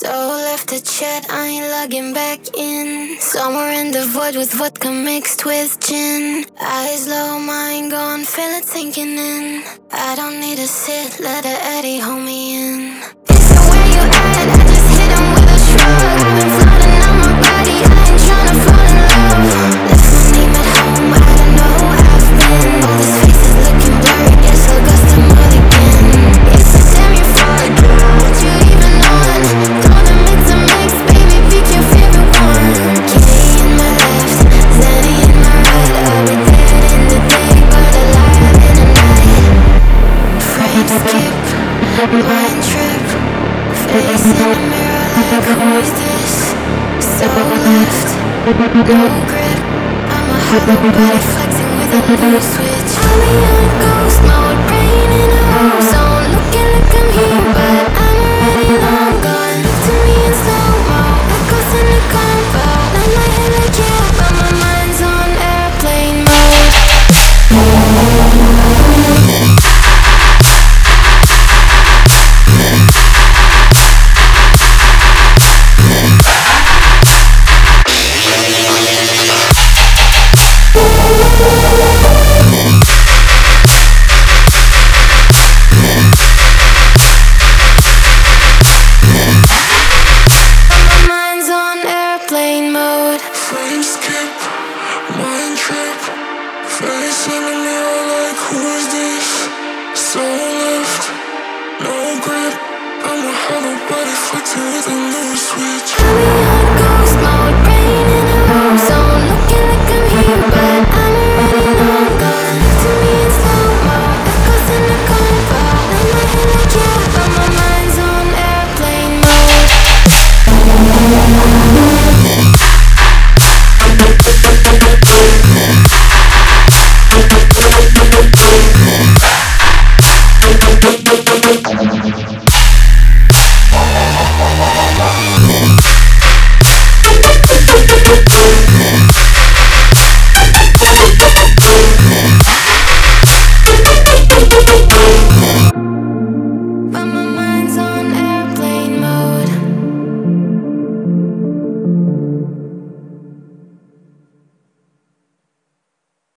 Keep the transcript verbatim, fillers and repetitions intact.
So left the chat, I ain't logging back in. Somewhere in the void with vodka mixed with gin. Eyes low, mind gone, feel it sinking in. I don't need to sit, let a Eddie hold me in. It's the way you act, I just hit him with a shrug. I've been floating on my body, I ain't tryna fall in love. Left my name at home, I don't know how I've been. All these faces looking blurry, guess I'll go to Mulligan. It's a damn you fuck, what you even on? Throw them it's a mix, baby, pick your favorite one. Kitty in my left, Zanny in my right. I'll be dead in the day, but alive in the night. Frame skip, mind trip. Face in the mirror like who is this? So left, no grip. I'm a hollow body flexing with a new switch. I'm a young ghost mode, brain in a home zone. Looking like I'm here, but I'm already long gone. Look to me in slow-mo, echoes in the combo. Not my head like you, but my mind's on airplane mode. Face in the mirror like who is this? So left, no grip. I'm a hollow body flexing with a new switch.